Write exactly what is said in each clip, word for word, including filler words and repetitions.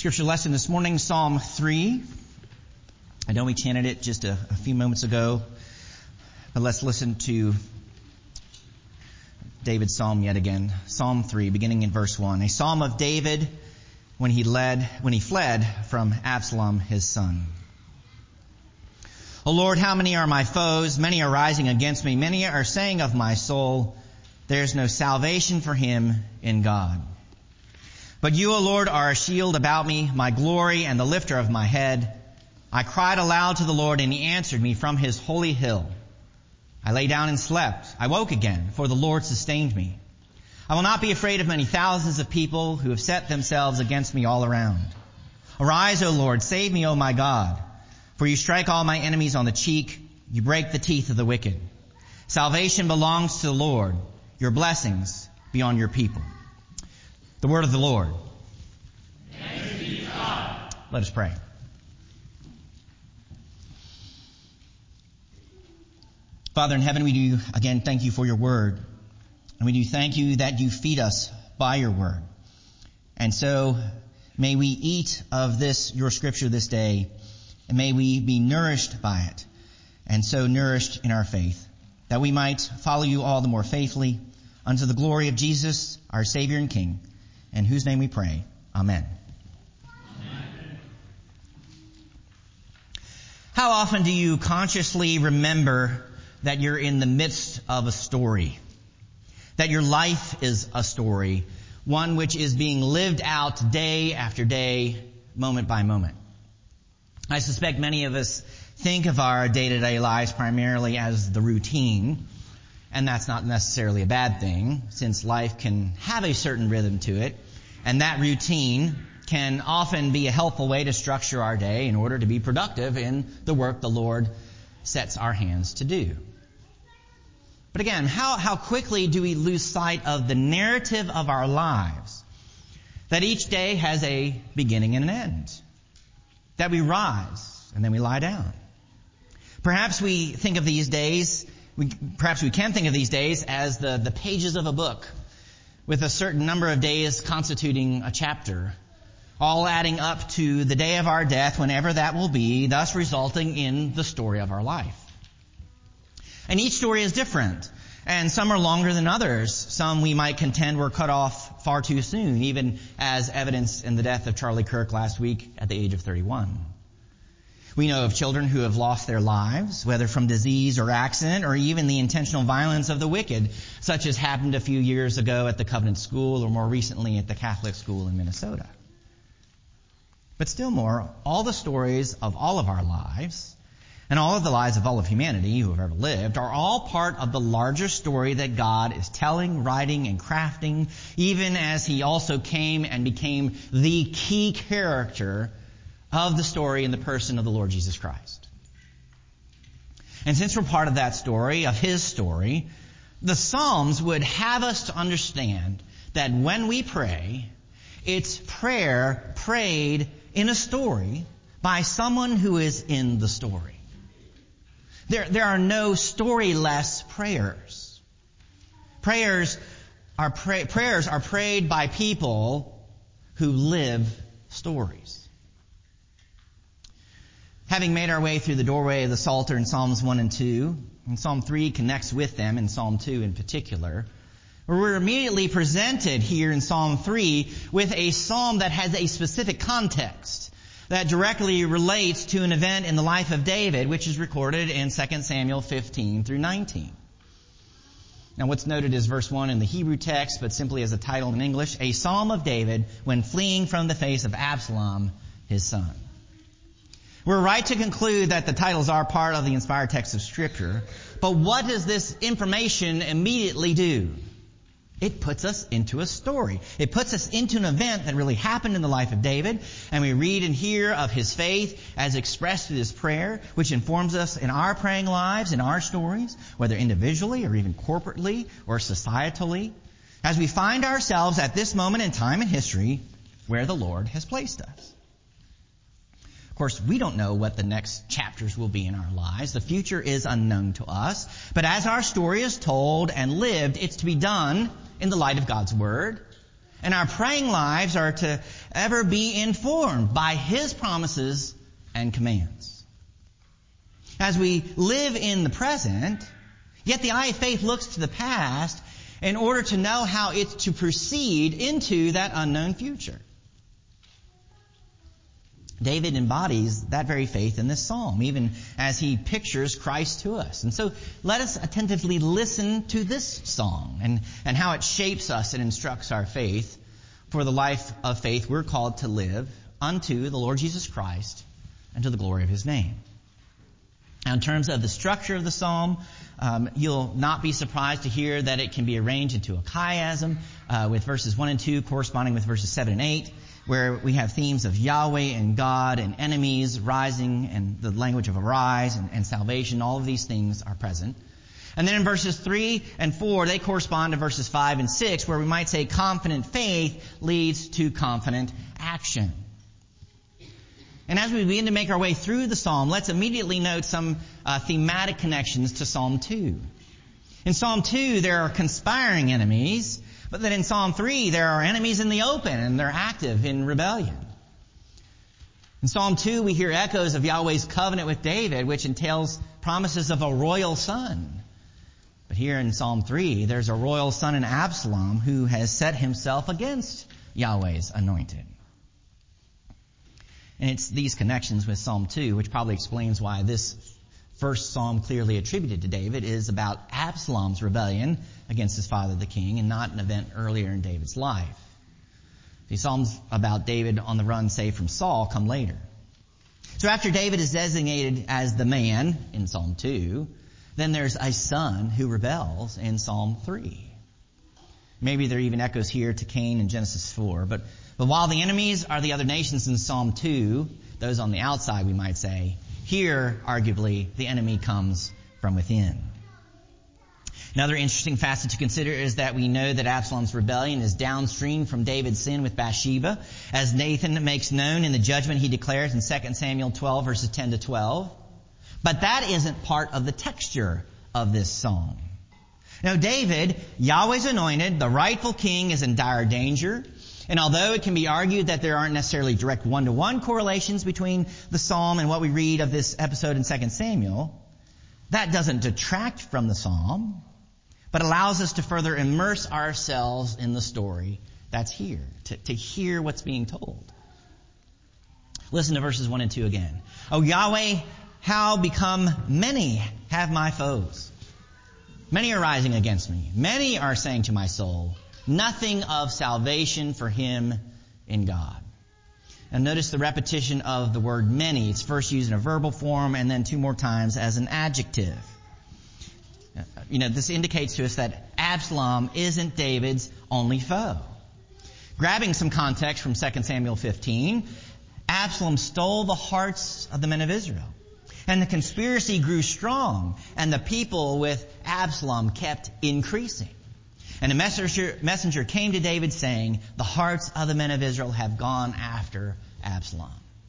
Scripture lesson this morning, Psalm three. I know we chanted it just a, a few moments ago, but let's listen to David's psalm yet again. Psalm three, beginning in verse one. A psalm of David when he led, when he fled from Absalom, his son. O Lord, how many are my foes? Many are rising against me. Many are saying of my soul, there is no salvation for him in God. But you, O Lord, are a shield about me, my glory and the lifter of my head. I cried aloud to the Lord, and he answered me from his holy hill. I lay down and slept. I woke again, for the Lord sustained me. I will not be afraid of many thousands of people who have set themselves against me all around. Arise, O Lord, save me, O my God. For you strike all my enemies on the cheek. You break the teeth of the wicked. Salvation belongs to the Lord. Your blessings be on your people. The word of the Lord. Thanks be to God. Let us pray. Father in heaven, we do again thank you for your word. And we do thank you that you feed us by your word. And so may we eat of this, your scripture this day, and may we be nourished by it, and so nourished in our faith, that we might follow you all the more faithfully unto the glory of Jesus, our Savior and King, in whose name we pray. Amen. Amen. How often do you consciously remember that you're in the midst of a story? That your life is a story, one which is being lived out day after day, moment by moment. I suspect many of us think of our day-to-day lives primarily as the routine, and that's not necessarily a bad thing, since life can have a certain rhythm to it, and that routine can often be a helpful way to structure our day in order to be productive in the work the Lord sets our hands to do. But again, how, how quickly do we lose sight of the narrative of our lives? That each day has a beginning and an end. That we rise and then we lie down. Perhaps we think of these days, we, perhaps we can think of these days as the, the pages of a book, with a certain number of days constituting a chapter, all adding up to the day of our death, whenever that will be, thus resulting in the story of our life. And each story is different, and some are longer than others. Some we might contend were cut off far too soon, even as evidenced in the death of Charlie Kirk last week at the age of thirty-one. We know of children who have lost their lives, whether from disease or accident, or even the intentional violence of the wicked, such as happened a few years ago at the Covenant School, or more recently at the Catholic School in Minnesota. But still more, all the stories of all of our lives, and all of the lives of all of humanity who have ever lived, are all part of the larger story that God is telling, writing, and crafting, even as He also came and became the key character of the story in the person of the Lord Jesus Christ. And since we're part of that story, of His story, the Psalms would have us to understand that when we pray, it's prayer prayed in a story by someone who is in the story. There, there are no storyless prayers. Prayers are pray, prayers are prayed by people who live stories. Having made our way through the doorway of the Psalter in Psalms one and two, and Psalm three connects with them in Psalm two in particular, we're immediately presented here in Psalm three with a psalm that has a specific context that directly relates to an event in the life of David, which is recorded in Second Samuel fifteen through nineteen. Now what's noted is verse one in the Hebrew text, but simply as a title in English, a psalm of David when fleeing from the face of Absalom, his son. We're right to conclude that the titles are part of the inspired text of Scripture, but what does this information immediately do? It puts us into a story. It puts us into an event that really happened in the life of David, and we read and hear of his faith as expressed in his prayer, which informs us in our praying lives, in our stories, whether individually or even corporately or societally, as we find ourselves at this moment in time in history where the Lord has placed us. Of course, we don't know what the next chapters will be in our lives. The future is unknown to us. But as our story is told and lived, it's to be done in the light of God's Word. And our praying lives are to ever be informed by His promises and commands. As we live in the present, yet the eye of faith looks to the past in order to know how it's to proceed into that unknown future. David embodies that very faith in this psalm, even as he pictures Christ to us. And so let us attentively listen to this song and, and how it shapes us and instructs our faith for the life of faith we're called to live unto the Lord Jesus Christ and to the glory of His name. Now, in terms of the structure of the psalm, um, you'll not be surprised to hear that it can be arranged into a chiasm, uh, with verses one and two corresponding with verses seven and eight, where we have themes of Yahweh and God and enemies rising and the language of arise and, and salvation. All of these things are present. And then in verses three and four, they correspond to verses five and six, where we might say confident faith leads to confident action. And as we begin to make our way through the psalm, let's immediately note some uh, thematic connections to Psalm two. In Psalm two, there are conspiring enemies, but then in Psalm three, there are enemies in the open, and they're active in rebellion. In Psalm two, we hear echoes of Yahweh's covenant with David, which entails promises of a royal son. But here in Psalm three, there's a royal son in Absalom who has set himself against Yahweh's anointed. And it's these connections with Psalm two, which probably explains why this first psalm clearly attributed to David is about Absalom's rebellion against his father the king and not an event earlier in David's life. The psalms about David on the run, say, from Saul, come later. So after David is designated as the man in Psalm two, then there's a son who rebels in Psalm three. Maybe there are even echoes here to Cain in Genesis four. But, but while the enemies are the other nations in Psalm two, those on the outside, we might say, here, arguably, the enemy comes from within. Another interesting facet to consider is that we know that Absalom's rebellion is downstream from David's sin with Bathsheba, as Nathan makes known in the judgment he declares in Second Samuel twelve, verses ten to twelve. But that isn't part of the texture of this psalm. Now, David, Yahweh's anointed, the rightful king, is in dire danger. And although it can be argued that there aren't necessarily direct one-to-one correlations between the psalm and what we read of this episode in Second Samuel, that doesn't detract from the psalm, but allows us to further immerse ourselves in the story that's here, to, to hear what's being told. Listen to verses one and two again. O Yahweh, how become many have my foes? Many are rising against me. Many are saying to my soul, nothing of salvation for him in God. And notice the repetition of the word many. It's first used in a verbal form and then two more times as an adjective. You know, this indicates to us that Absalom isn't David's only foe. Grabbing some context from Second Samuel fifteen, Absalom stole the hearts of the men of Israel. And the conspiracy grew strong, and the people with Absalom kept increasing. And a messenger, messenger came to David saying, the hearts of the men of Israel have gone after Absalom.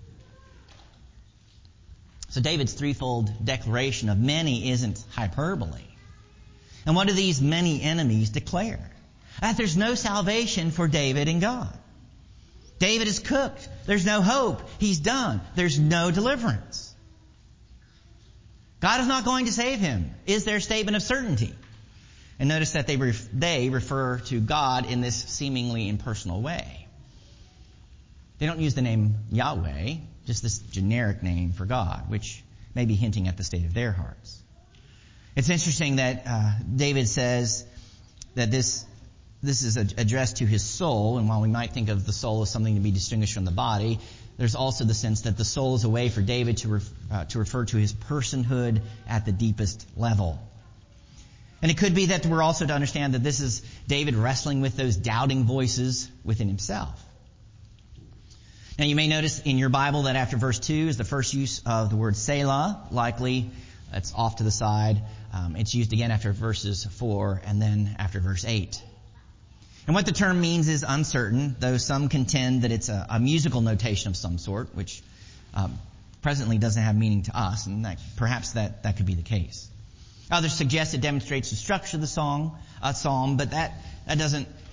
So David's threefold declaration of many isn't hyperbole. And what do these many enemies declare? That there's no salvation for David in God. David is cooked. There's no hope. He's done. There's no deliverance. God is not going to save him, is their statement of certainty. And notice that they ref- they refer to God in this seemingly impersonal way. They don't use the name Yahweh, just this generic name for God, which may be hinting at the state of their hearts. It's interesting that uh, David says that this this is addressed to his soul, and while we might think of the soul as something to be distinguished from the body, there's also the sense that the soul is a way for David to ref, uh, to refer to his personhood at the deepest level. And it could be that we're also to understand that this is David wrestling with those doubting voices within himself. Now you may notice in your Bible that after verse two is the first use of the word Selah. Likely it's off to the side. Um, it's used again after verses four and then after verse eight. And what the term means is uncertain, though some contend that it's a, a musical notation of some sort, which um, presently doesn't have meaning to us, and that, perhaps that, that could be the case. Others suggest it demonstrates the structure of the song, uh, psalm, but that, that doesn't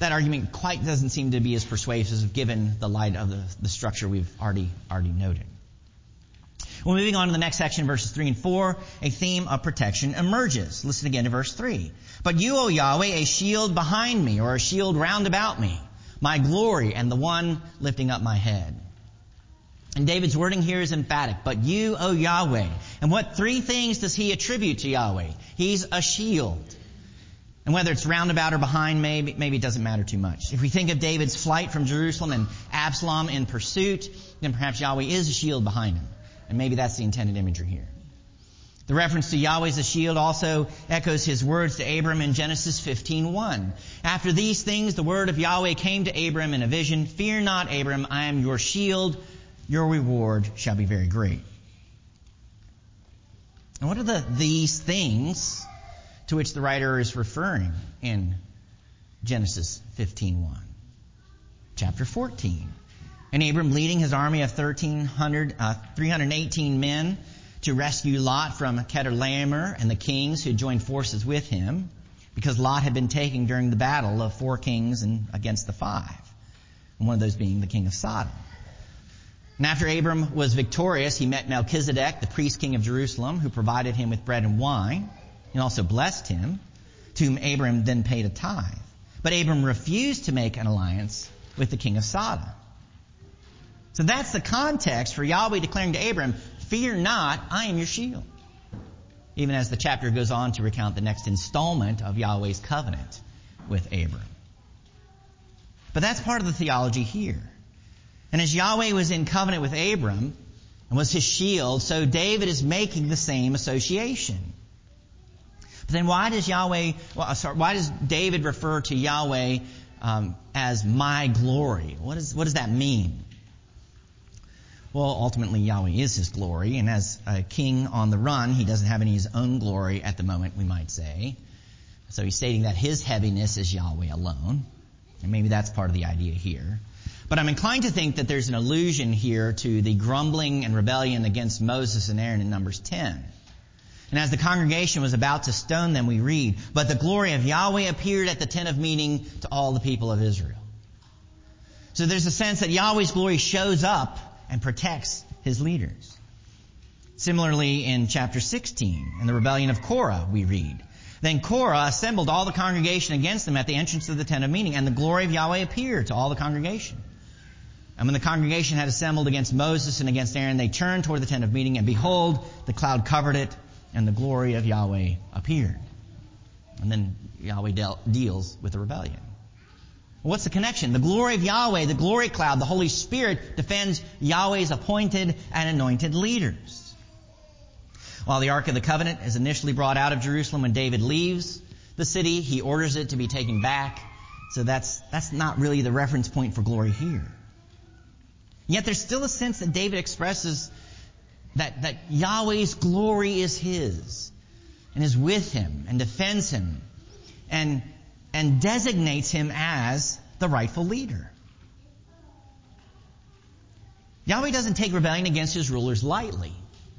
that argument quite doesn't seem to be as persuasive given the light of the, the structure we've already already noted. Well, moving on to the next section, verses three and four, a theme of protection emerges. Listen again to verse three. But you, O Yahweh, a shield behind me, or a shield round about me, my glory and the one lifting up my head. And David's wording here is emphatic. But you, O Yahweh. And what three things does he attribute to Yahweh? He's a shield. And whether it's roundabout or behind, maybe, maybe it doesn't matter too much. If we think of David's flight from Jerusalem and Absalom in pursuit, then perhaps Yahweh is a shield behind him. And maybe that's the intended imagery here. The reference to Yahweh as a shield also echoes his words to Abram in Genesis fifteen one. After these things, the word of Yahweh came to Abram in a vision. Fear not, Abram, I am your shield. Your reward shall be very great. And what are the these things to which the writer is referring in Genesis fifteen one? Chapter fourteen. And Abram, leading his army of thirteen hundred, uh, three hundred eighteen men to rescue Lot from Chedorlaomer and the kings who joined forces with him, because Lot had been taken during the battle of four kings and against the five, and one of those being the king of Sodom. And after Abram was victorious, he met Melchizedek, the priest king of Jerusalem, who provided him with bread and wine, and also blessed him, to whom Abram then paid a tithe. But Abram refused to make an alliance with the king of Sodom. So that's the context for Yahweh declaring to Abram, fear not, I am your shield. Even as the chapter goes on to recount the next installment of Yahweh's covenant with Abram. But that's part of the theology here. And as Yahweh was in covenant with Abram and was his shield, so David is making the same association. But then why does Yahweh, well, sorry, why does David refer to Yahweh um, as my glory? What, is, what does that mean? Well, ultimately, Yahweh is his glory, and as a king on the run, he doesn't have any of his own glory at the moment, we might say. So he's stating that his heaviness is Yahweh alone, and maybe that's part of the idea here. But I'm inclined to think that there's an allusion here to the grumbling and rebellion against Moses and Aaron in Numbers ten. And as the congregation was about to stone them, we read, but the glory of Yahweh appeared at the tent of meeting to all the people of Israel. So there's a sense that Yahweh's glory shows up and protects his leaders. Similarly, in chapter sixteen, in the rebellion of Korah, we read, then Korah assembled all the congregation against them at the entrance of the tent of meeting, and the glory of Yahweh appeared to all the congregation. And when the congregation had assembled against Moses and against Aaron, they turned toward the tent of meeting, and behold, the cloud covered it, and the glory of Yahweh appeared. And then Yahweh de- deals with the rebellion. What's the connection? The glory of Yahweh, the glory cloud, the Holy Spirit defends Yahweh's appointed and anointed leaders. While the Ark of the Covenant is initially brought out of Jerusalem when David leaves the city, he orders it to be taken back. So that's, that's not really the reference point for glory here. Yet there's still a sense that David expresses that, that Yahweh's glory is his and is with him and defends him and and designates him as the rightful leader. Yahweh doesn't take rebellion against his rulers lightly.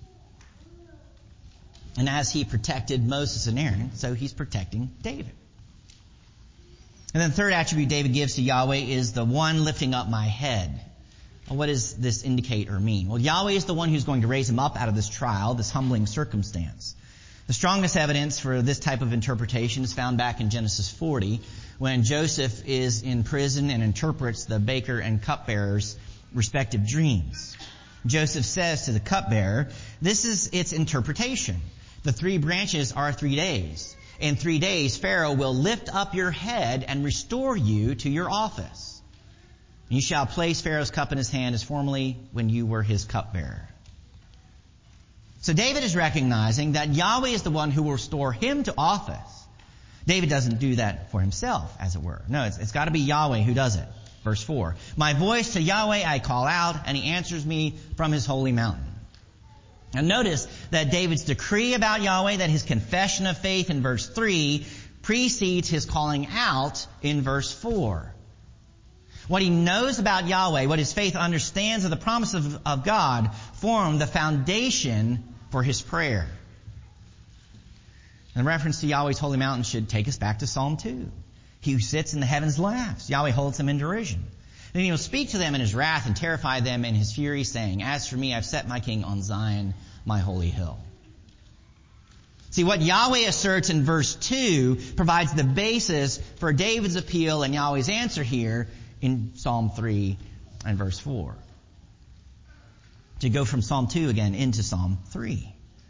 And as he protected Moses and Aaron, so he's protecting David. And then the third attribute David gives to Yahweh is the one lifting up my head. Well, what does this indicate or mean? Well, Yahweh is the one who's going to raise him up out of this trial, this humbling circumstance. The strongest evidence for this type of interpretation is found back in Genesis forty, when Joseph is in prison and interprets the baker and cupbearer's respective dreams. Joseph says to the cupbearer, this is its interpretation. The three branches are three days. In three days, Pharaoh will lift up your head and restore you to your office. You shall place Pharaoh's cup in his hand as formerly when you were his cupbearer. So David is recognizing that Yahweh is the one who will restore him to office. David doesn't do that for himself, as it were. No, it's, it's got to be Yahweh who does it. Verse four. My voice to Yahweh I call out, and he answers me from his holy mountain. And notice that David's decree about Yahweh, that his confession of faith in verse three, precedes his calling out in verse four. What he knows about Yahweh, what his faith understands of the promise of, of God, form the foundation for his prayer. And the reference to Yahweh's holy mountain should take us back to Psalm two. He who sits in the heavens laughs. Yahweh holds them in derision. Then he will speak to them in his wrath and terrify them in his fury, saying, as for me, I've set my king on Zion, my holy hill. See, what Yahweh asserts in verse two provides the basis for David's appeal and Yahweh's answer here in Psalm three and verse four. To go from Psalm two again into Psalm three.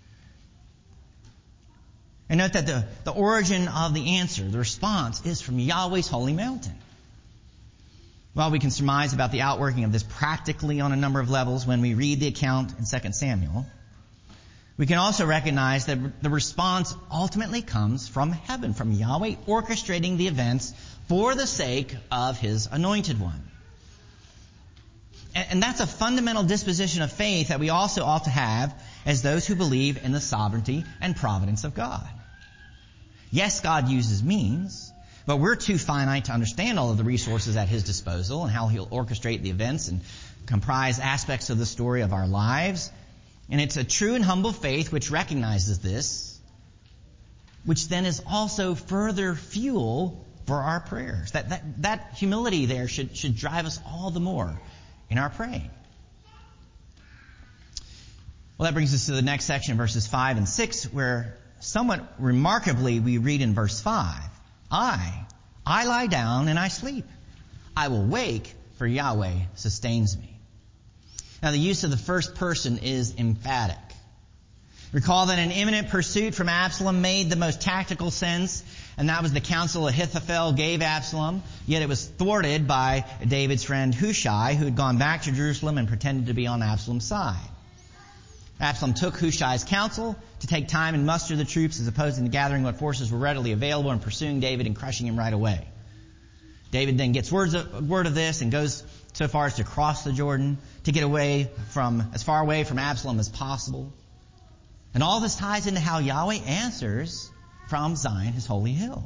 And note that the, the origin of the answer, the response, is from Yahweh's holy mountain. While we can surmise about the outworking of this practically on a number of levels when we read the account in Second Samuel, we can also recognize that the response ultimately comes from heaven, from Yahweh orchestrating the events for the sake of His anointed one. And, and that's a fundamental disposition of faith that we also ought to have as those who believe in the sovereignty and providence of God. Yes, God uses means, but we're too finite to understand all of the resources at His disposal and how He'll orchestrate the events and comprise aspects of the story of our lives. And it's a true and humble faith which recognizes this, which then is also further fuel for our prayers. That that, that humility there should, should drive us all the more in our praying. Well, that brings us to the next section, verses five and six, where somewhat remarkably we read in verse five, I, I lie down and I sleep. I will wake, for Yahweh sustains me. Now, the use of the first person is emphatic. Recall that an imminent pursuit from Absalom made the most tactical sense, and that was the counsel Ahithophel gave Absalom, yet it was thwarted by David's friend Hushai, who had gone back to Jerusalem and pretended to be on Absalom's side. Absalom took Hushai's counsel to take time and muster the troops as opposed to gathering what forces were readily available and pursuing David and crushing him right away. David then gets words of, word of this and goes so far as to cross the Jordan to get away from, as far away from Absalom as possible. And all this ties into how Yahweh answers from Zion, His holy hill.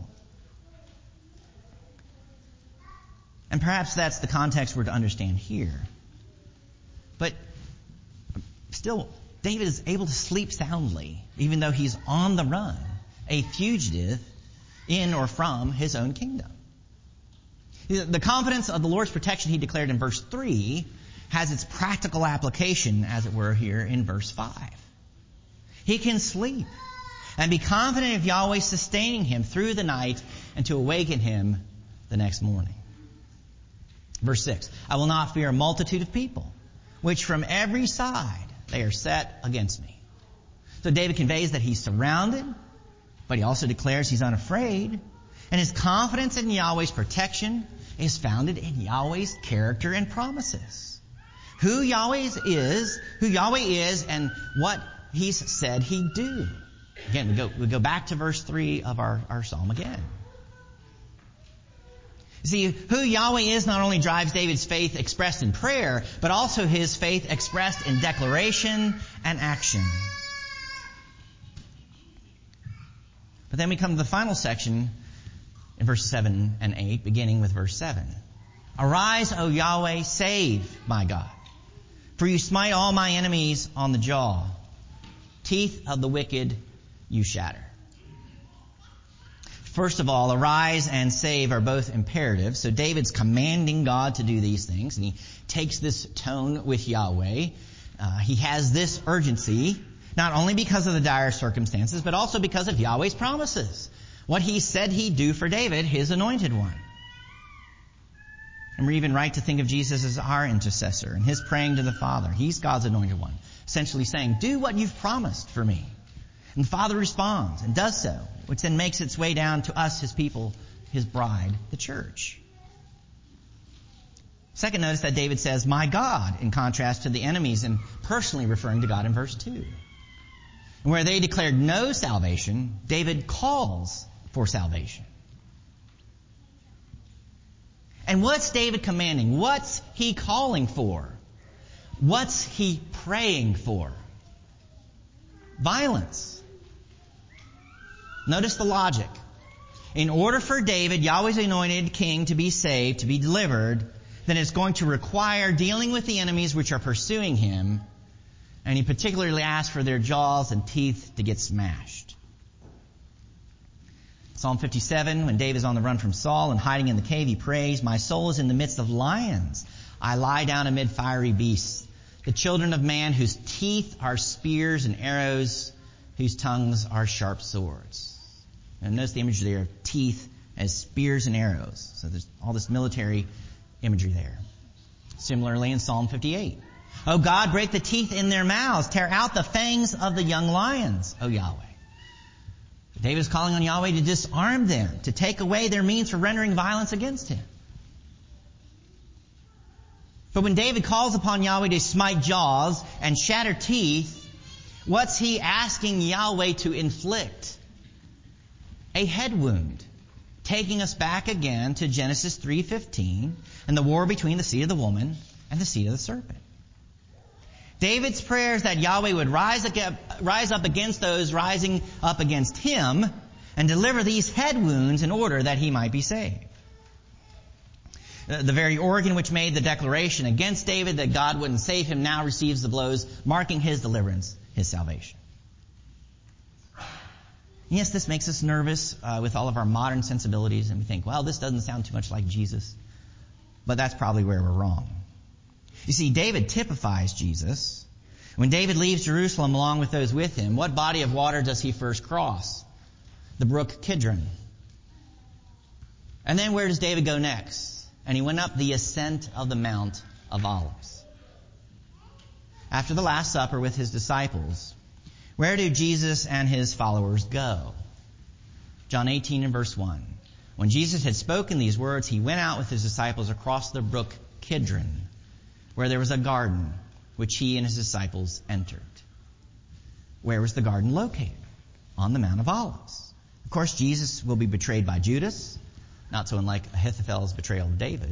And perhaps that's the context we're to understand here. But still, David is able to sleep soundly, even though he's on the run, a fugitive in or from his own kingdom. The confidence of the Lord's protection He declared in verse three has its practical application, as it were, here in verse five. He can sleep and be confident of Yahweh sustaining him through the night and to awaken him the next morning. Verse six, I will not fear a multitude of people, which from every side they are set against me. So David conveys that he's surrounded, but he also declares he's unafraid. And his confidence in Yahweh's protection is founded in Yahweh's character and promises. Who Yahweh is, who Yahweh is, and what He's said He'd do. Again, we go, we go back to verse three of our, our psalm again. See, who Yahweh is not only drives David's faith expressed in prayer, but also his faith expressed in declaration and action. But then we come to the final section in verses seven and eight, beginning with verse seven. Arise, O Yahweh, save my God. For you smite all my enemies on the jaw. Teeth of the wicked you shatter. First of all, arise and save are both imperatives. So David's commanding God to do these things, and he takes this tone with Yahweh. Uh, he has this urgency, not only because of the dire circumstances, but also because of Yahweh's promises. What He said He'd do for David, His anointed one. And we're even right to think of Jesus as our intercessor and His praying to the Father. He's God's anointed one, essentially saying, do what you've promised for me. And the Father responds and does so, which then makes its way down to us, His people, His bride, the church. Second, notice that David says, my God, in contrast to the enemies, and personally referring to God in verse two. And where they declared no salvation, David calls for salvation. And what's David commanding? What's he calling for? What's he praying for? Violence. Notice the logic. In order for David, Yahweh's anointed king, to be saved, to be delivered, then it's going to require dealing with the enemies which are pursuing him. And he particularly asks for their jaws and teeth to get smashed. Psalm fifty-seven, when David is on the run from Saul and hiding in the cave, he prays, "My soul is in the midst of lions. I lie down amid fiery beasts, the children of man whose teeth are spears and arrows, whose tongues are sharp swords." And notice the imagery there of teeth as spears and arrows. So there's all this military imagery there. Similarly in Psalm fifty-eight. "O God, break the teeth in their mouths. Tear out the fangs of the young lions, O Yahweh." David is calling on Yahweh to disarm them, to take away their means for rendering violence against him. But when David calls upon Yahweh to smite jaws and shatter teeth, what's he asking Yahweh to inflict? A head wound, taking us back again to Genesis three fifteen and the war between the seed of the woman and the seed of the serpent. David's prayer is that Yahweh would rise up against those rising up against him and deliver these head wounds in order that he might be saved. The very organ which made the declaration against David that God wouldn't save him now receives the blows, marking his deliverance, his salvation. Yes, this makes us nervous uh, with all of our modern sensibilities, and we think, well, this doesn't sound too much like Jesus. But that's probably where we're wrong. You see, David typifies Jesus. When David leaves Jerusalem along with those with him, what body of water does he first cross? The brook Kidron. And then where does David go next? And he went up the ascent of the Mount of Olives. After the Last Supper with his disciples, where do Jesus and his followers go? John eighteen and verse one. When Jesus had spoken these words, he went out with his disciples across the brook Kidron, where there was a garden which he and his disciples entered. Where was the garden located? On the Mount of Olives. Of course, Jesus will be betrayed by Judas, not so unlike Ahithophel's betrayal of David.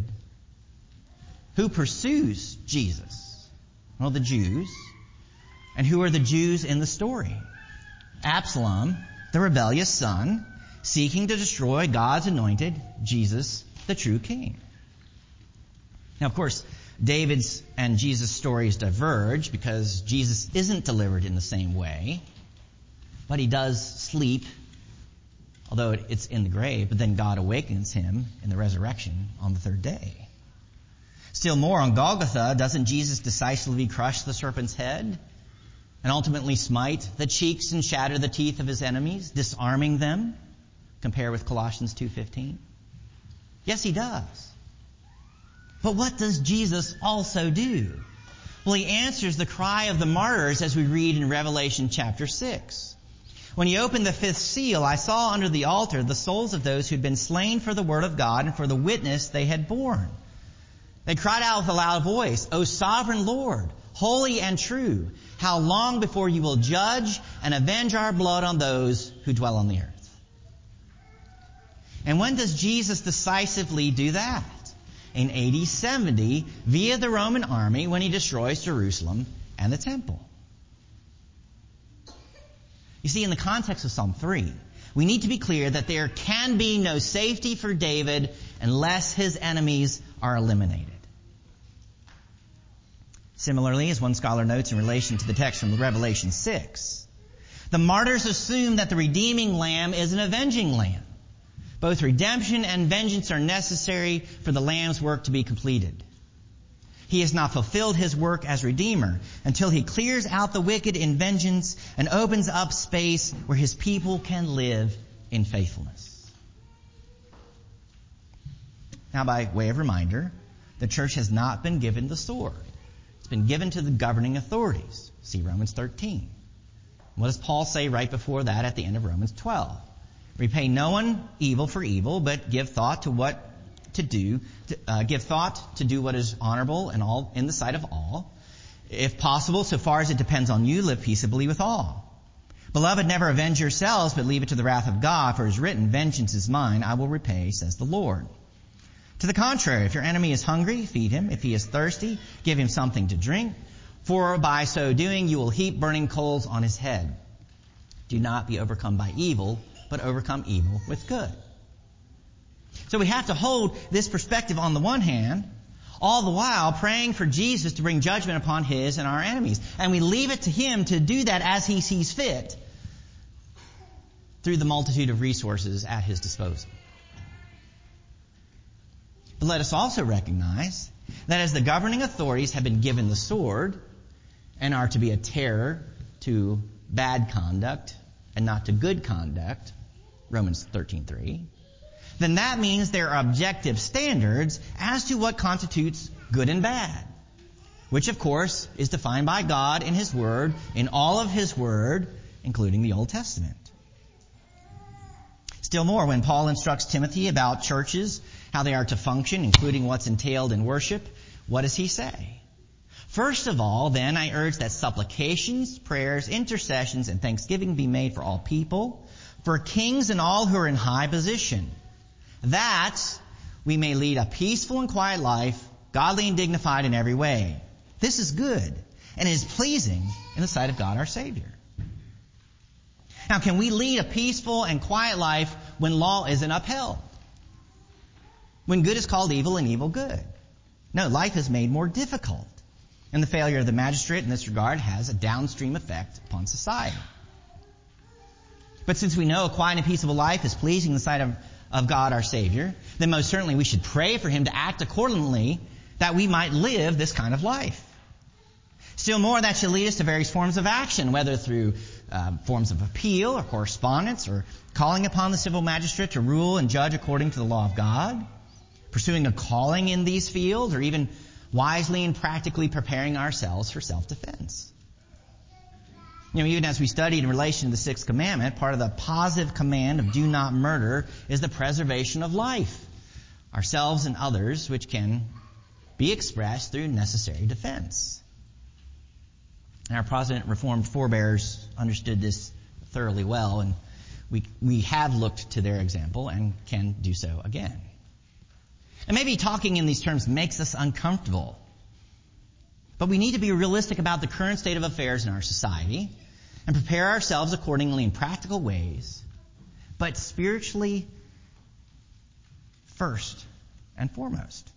Who pursues Jesus? Well, the Jews. And who are the Jews in the story? Absalom, the rebellious son, seeking to destroy God's anointed, Jesus, the true king. Now, of course, David's and Jesus' stories diverge because Jesus isn't delivered in the same way, but he does sleep, although it's in the grave, but then God awakens him in the resurrection on the third day. Still more, on Golgotha, doesn't Jesus decisively crush the serpent's head and ultimately smite the cheeks and shatter the teeth of his enemies, disarming them? Compare with Colossians two fifteen. Yes, he does. But what does Jesus also do? Well, he answers the cry of the martyrs as we read in Revelation chapter six. When he opened the fifth seal, I saw under the altar the souls of those who had been slain for the word of God and for the witness they had borne. They cried out with a loud voice, "O sovereign Lord, holy and true, how long before you will judge and avenge our blood on those who dwell on the earth?" And when does Jesus decisively do that? In A D seventy, via the Roman army, when he destroys Jerusalem and the temple. You see, in the context of Psalm three, we need to be clear that there can be no safety for David unless his enemies are eliminated. Similarly, as one scholar notes in relation to the text from Revelation six, the martyrs assume that the redeeming lamb is an avenging lamb. Both redemption and vengeance are necessary for the Lamb's work to be completed. He has not fulfilled his work as Redeemer until he clears out the wicked in vengeance and opens up space where his people can live in faithfulness. Now, by way of reminder, the church has not been given the sword. It's been given to the governing authorities. See Romans thirteen. What does Paul say right before that at the end of Romans twelve? Repay no one evil for evil, but give thought to what to do. To, uh, give thought to do what is honorable and all in the sight of all. If possible, so far as it depends on you, live peaceably with all. Beloved, never avenge yourselves, but leave it to the wrath of God, for it is written, "Vengeance is mine, I will repay, says the Lord." To the contrary, if your enemy is hungry, feed him. If he is thirsty, give him something to drink. For by so doing, you will heap burning coals on his head. Do not be overcome by evil, but overcome evil with good. So we have to hold this perspective on the one hand, all the while praying for Jesus to bring judgment upon his and our enemies. And we leave it to him to do that as he sees fit. through the multitude of resources at his disposal. But let us also recognize that as the governing authorities have been given the sword and are to be a terror to bad conduct and not to good conduct, Romans thirteen three, then that means there are objective standards as to what constitutes good and bad, which of course is defined by God in His Word, in all of His Word, including the Old Testament. Still more, when Paul instructs Timothy about churches, how they are to function, including what's entailed in worship, what does he say? First of all, then, I urge that supplications, prayers, intercessions, and thanksgiving be made for all people, for kings and all who are in high position, that we may lead a peaceful and quiet life, godly and dignified in every way. This is good, and is pleasing in the sight of God our Savior. Now, can we lead a peaceful and quiet life when law isn't upheld? When good is called evil and evil good? No, life is made more difficult. And the failure of the magistrate in this regard has a downstream effect upon society. But since we know a quiet and peaceable life is pleasing in the sight of, of God our Savior, then most certainly we should pray for Him to act accordingly that we might live this kind of life. Still more, that should lead us to various forms of action, whether through uh, forms of appeal or correspondence, or calling upon the civil magistrate to rule and judge according to the law of God, pursuing a calling in these fields, or even wisely and practically preparing ourselves for self-defense. You know, even as we studied in relation to the sixth commandment, part of the positive command of do not murder is the preservation of life, ourselves and others, which can be expressed through necessary defense. And our Protestant Reformed forebears understood this thoroughly well, and we we have looked to their example and can do so again. And maybe talking in these terms makes us uncomfortable, but we need to be realistic about the current state of affairs in our society and prepare ourselves accordingly in practical ways, but spiritually first and foremost.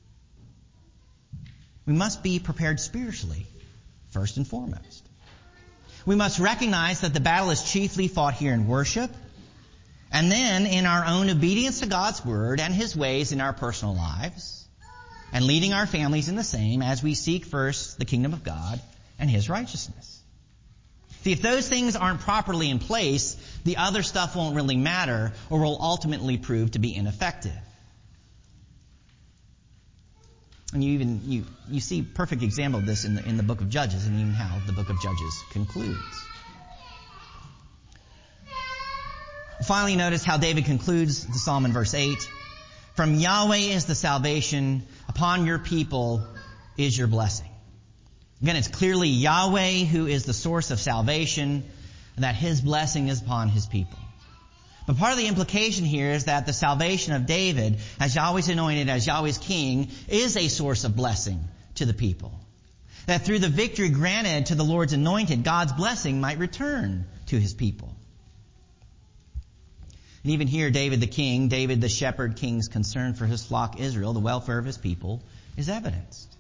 We must be prepared spiritually first and foremost. We must recognize that the battle is chiefly fought here in worship, and then in our own obedience to God's Word and His ways in our personal lives, and leading our families in the same as we seek first the kingdom of God and His righteousness. See, if those things aren't properly in place, the other stuff won't really matter or will ultimately prove to be ineffective. And you even you, you see a perfect example of this in the in the book of Judges, and even how the book of Judges concludes. Finally, notice how David concludes the psalm in verse eight. From Yahweh is the salvation, upon your people is your blessing. Again, it's clearly Yahweh who is the source of salvation, and that His blessing is upon His people. But part of the implication here is that the salvation of David, as Yahweh's anointed, as Yahweh's king, is a source of blessing to the people. That through the victory granted to the Lord's anointed, God's blessing might return to His people. And even here, David the king, David the shepherd king's concern for his flock Israel, the welfare of his people, is evidenced.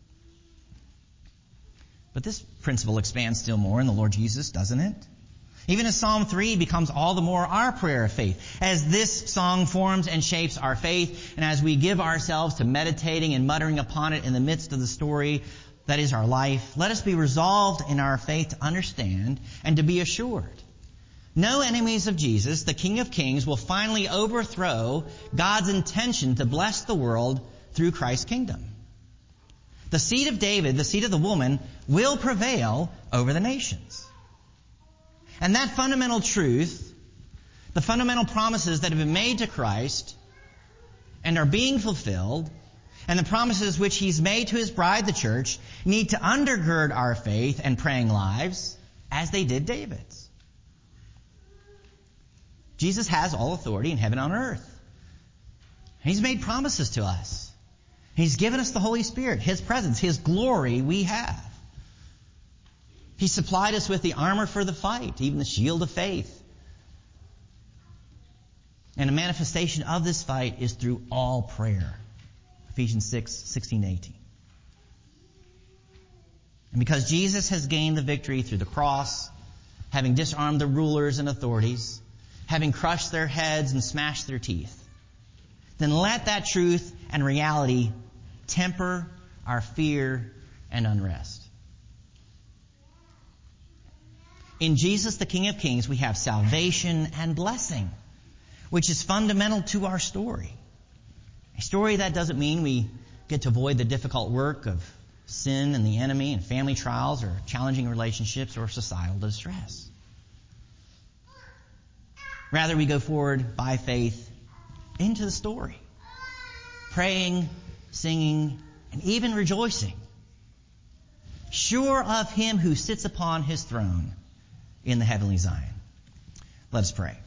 But this principle expands still more in the Lord Jesus, doesn't it? Even as Psalm three becomes all the more our prayer of faith, as this song forms and shapes our faith, and as we give ourselves to meditating and muttering upon it in the midst of the story that is our life, let us be resolved in our faith to understand and to be assured. No enemies of Jesus, the King of Kings, will finally overthrow God's intention to bless the world through Christ's kingdom. The seed of David, the seed of the woman, will prevail over the nations. And that fundamental truth, the fundamental promises that have been made to Christ and are being fulfilled, and the promises which He's made to His bride, the church, need to undergird our faith and praying lives as they did David's. Jesus has all authority in heaven and on earth. He's made promises to us. He's given us the Holy Spirit, His presence, His glory we have. He supplied us with the armor for the fight, even the shield of faith. And a manifestation of this fight is through all prayer. Ephesians six, sixteen, eighteen. And because Jesus has gained the victory through the cross, having disarmed the rulers and authorities, having crushed their heads and smashed their teeth, then let that truth and reality temper our fear and unrest. In Jesus, the King of Kings, we have salvation and blessing, which is fundamental to our story. A story that doesn't mean we get to avoid the difficult work of sin and the enemy and family trials or challenging relationships or societal distress. Rather, we go forward by faith into the story, praying, singing, and even rejoicing, sure of him who sits upon his throne in the heavenly Zion. Let us pray.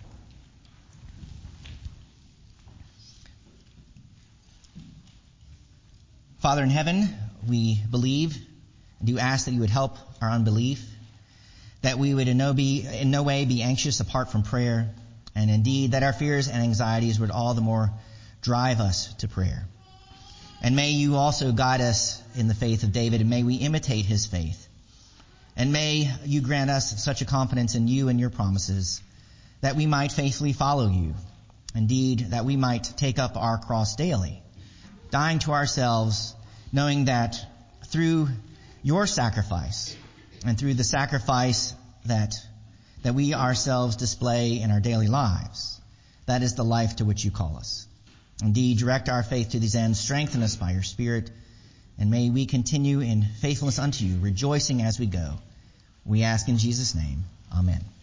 Father in heaven, we believe and do ask that you would help our unbelief, that we would in no, be, in no way be anxious apart from prayer, and indeed that our fears and anxieties would all the more drive us to prayer. And may you also guide us in the faith of David, and may we imitate his faith. And may you grant us such a confidence in you and your promises that we might faithfully follow you. Indeed, that we might take up our cross daily, dying to ourselves, knowing that through your sacrifice and through the sacrifice that that we ourselves display in our daily lives, that is the life to which you call us. Indeed, direct our faith to these ends, strengthen us by your Spirit, and may we continue in faithfulness unto you, rejoicing as we go. We ask in Jesus' name. Amen.